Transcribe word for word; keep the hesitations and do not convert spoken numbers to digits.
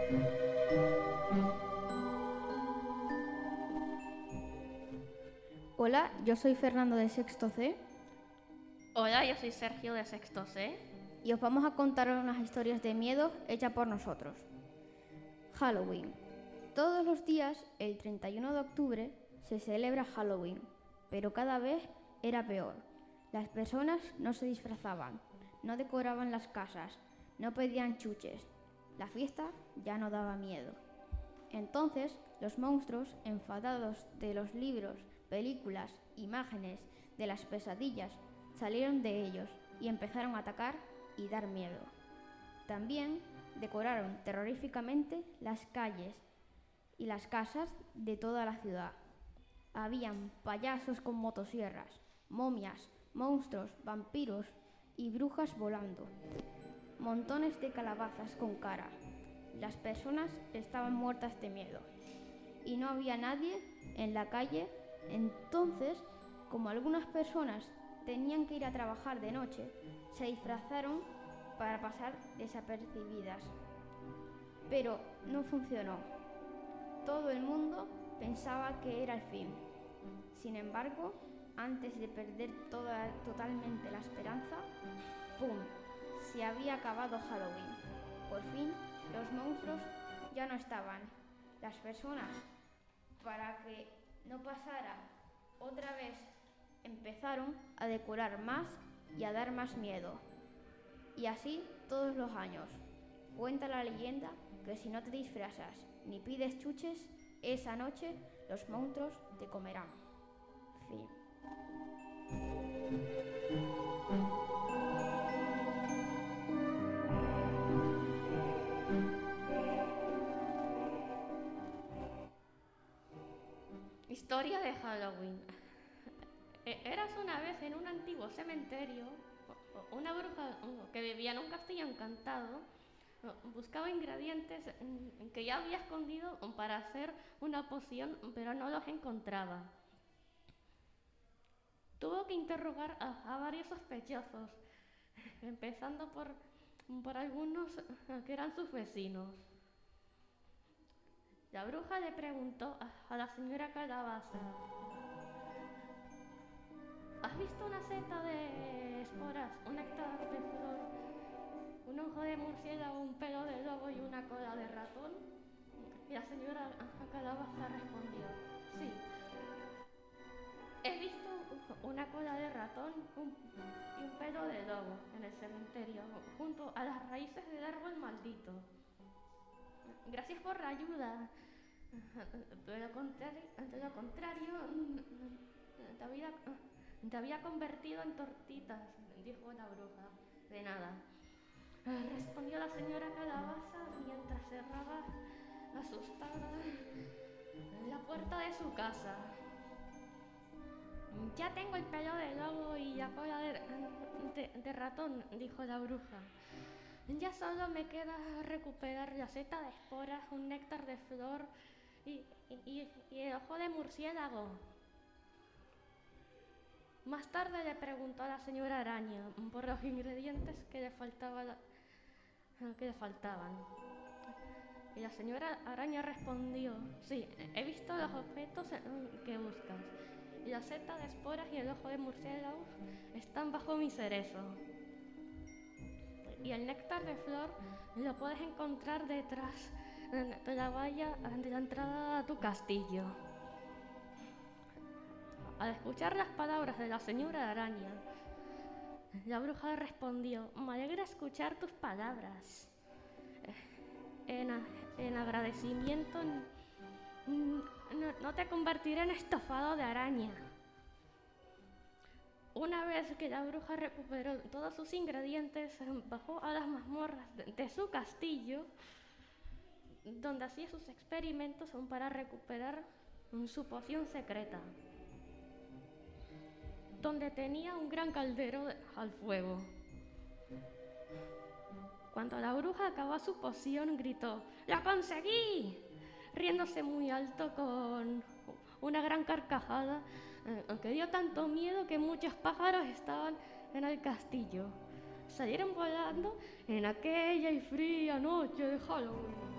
Hola, yo soy Fernando de Sexto C. Hola, yo soy Sergio de Sexto C. Y os vamos a contar unas historias de miedo hechas por nosotros. Halloween. Todos los días, el treinta y uno de octubre, se celebra Halloween, pero cada vez era peor. Las personas no se disfrazaban, no decoraban las casas, no pedían chuches. La fiesta ya no daba miedo. Entonces, los monstruos, enfadados de los libros, películas, imágenes, de las pesadillas, salieron de ellos y empezaron a atacar y dar miedo. También decoraron terroríficamente las calles y las casas de toda la ciudad. Habían payasos con motosierras, momias, monstruos, vampiros y brujas volando. Montones de calabazas con cara. Las personas estaban muertas de miedo y no había nadie en la calle. Entonces, como algunas personas tenían que ir a trabajar de noche, se disfrazaron para pasar desapercibidas. Pero no funcionó. Todo el mundo pensaba que era el fin. Sin embargo, antes de perder toda, totalmente la esperanza, ¡pum!, se había acabado Halloween. Por fin, los monstruos ya no estaban. Las personas, para que no pasara otra vez, empezaron a decorar más y a dar más miedo. Y así todos los años. Cuenta la leyenda que si no te disfrazas ni pides chuches, esa noche los monstruos te comerán. Fin. Historia de Halloween. Eras una vez en un antiguo cementerio. Una bruja que vivía en un castillo encantado buscaba ingredientes que ya había escondido para hacer una poción, pero no los encontraba. Tuvo que interrogar a, a varios sospechosos, empezando por, por algunos que eran sus vecinos. La bruja le preguntó a, a la señora Calabaza: ¿has visto una seta de esporas, un néctar de flor, un ojo de murciélago, un pelo de lobo y una cola de ratón? Y la señora Calabaza respondió: sí. He visto una cola de ratón un, y un pelo de lobo en el cementerio, junto a las raíces del árbol maldito. Gracias por la ayuda. De lo contrario, de lo contrario te, había, te había convertido en tortitas, dijo la bruja. De nada, respondió la señora Calabaza mientras cerraba asustada la puerta de su casa. Ya tengo el pelo de lobo y la cola de, de, de ratón, dijo la bruja. Ya solo me queda recuperar la seta de esporas, un néctar de flor y, y, y el ojo de murciélago. Más tarde le preguntó a la señora Araña por los ingredientes que le, faltaba la, que le faltaban. Y la señora Araña respondió: sí, he visto los objetos que buscas. Y la seta de esporas y el ojo de murciélago están bajo mi cerezo. Y el néctar de flor lo puedes encontrar detrás de la valla de la entrada a tu castillo. Al escuchar las palabras de la señora Araña, la bruja respondió: me alegra escuchar tus palabras. En, en agradecimiento no, no te convertiré en estofado de araña. Una vez que la bruja recuperó todos sus ingredientes, bajó a las mazmorras de, de su castillo, donde hacía sus experimentos para recuperar su poción secreta, donde tenía un gran caldero de, al fuego. Cuando la bruja acabó su poción, gritó: ¡lo conseguí!, riéndose muy alto con una gran carcajada eh, que dio tanto miedo que muchos pájaros estaban en el castillo. Salieron volando en aquella y fría noche de Halloween.